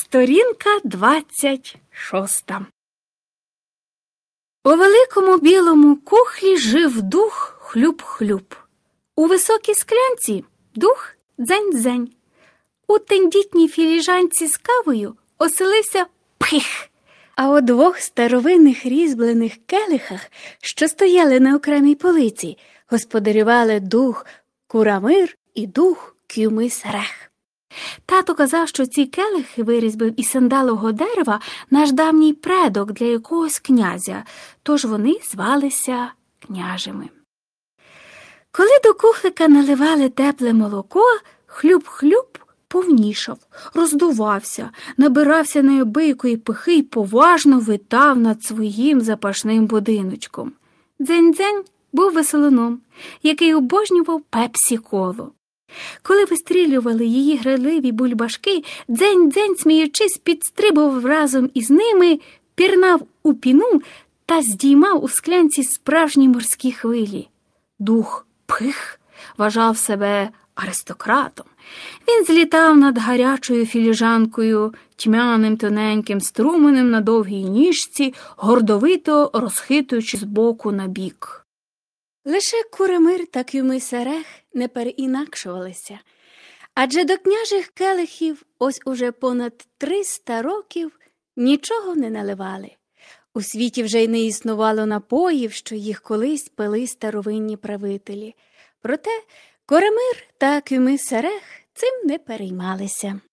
Сторінка 26. У великому білому кухлі жив дух хлюб-хлюб. У високій склянці дух дзень-дзень. У тендітній філіжанці з кавою оселився пих. А у двох старовинних різьблених келихах, що стояли на окремій полиці, господарювали дух Курамир і дух Кюмис-Рех. Тато казав, що ці келихи вирізбив із сандалового дерева наш давній предок для якогось князя, тож вони звалися княжими. Коли до кухлика наливали тепле молоко, хлюб-хлюб повнішав, роздувався, набирався неабиякої пихи й поважно витав над своїм запашним будиночком. Дзень-дзень був веселуном, який обожнював пепсі-колу. Коли вистрілювали її грайливі бульбашки, дзень-дзень, сміючись, підстрибував разом із ними, пірнав у піну та здіймав у склянці справжні морські хвилі. Дух Пих вважав себе аристократом. Він злітав над гарячою філіжанкою, тьмяним тоненьким струменем на довгій ніжці, гордовито розхитуючи з боку на бік. Лише Курамир та Кюмис-Рех не переінакшувалися, адже до княжих келихів ось уже понад 300 років нічого не наливали. У світі вже й не існувало напоїв, що їх колись пили старовинні правителі. Проте Курамир та Кюмис-Рех цим не переймалися.